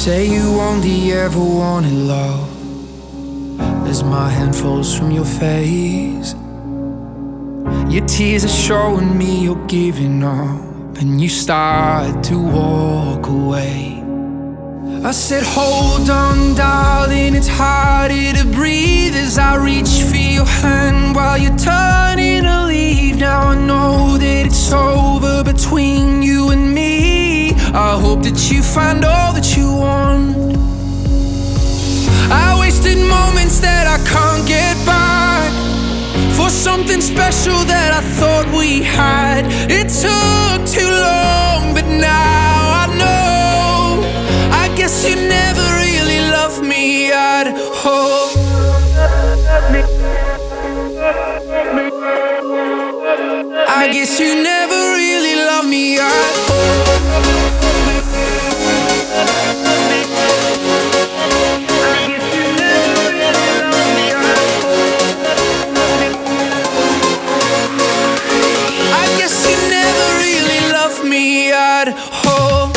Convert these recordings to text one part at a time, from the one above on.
say you only ever wanted love as my hand falls from your face. Your tears are showing me you're giving up, and you start to walk away. I said, hold on, darling, it's harder to breathe as I reach for your hand while you're turning to leave. Now I know that it's over between you and me. I hope that you find all that you want. I wasted moments that I can't get back for something special that I thought we had. It took too long, but now I know. I guess you never really loved me at all. I guess you never really loved me at all. I guess you never really loved me at all.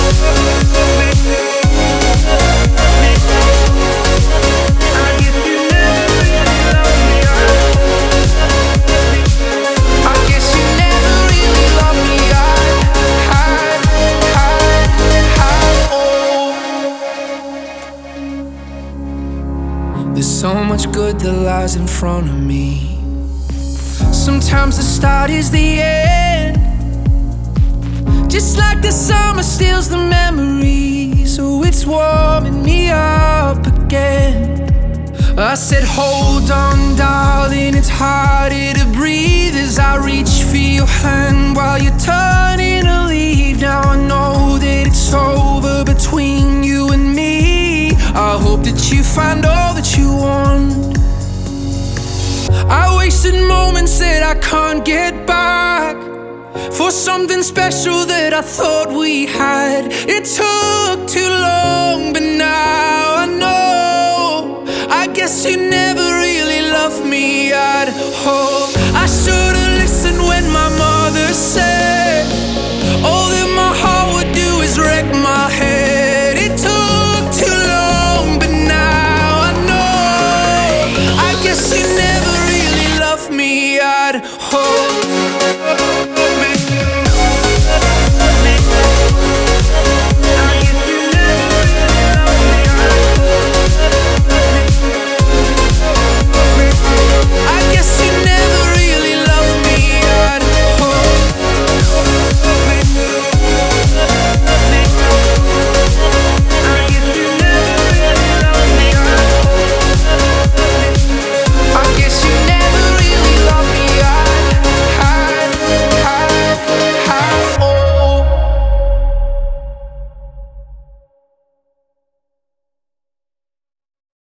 There's so much good that lies in front of me. Sometimes the start is the end, just like the summer steals the memories. So it's warming me up again. I said, hold on, darling, it's harder to breathe as I reach for your hand while you're turning to leave. Now I know that it's over between you and me. I hope that you find all that you want. I wasted moments that I can't get back for something special that I thought we had. It took too long, but now I know. I guess you never really loved me at all. I should've listened when my mother said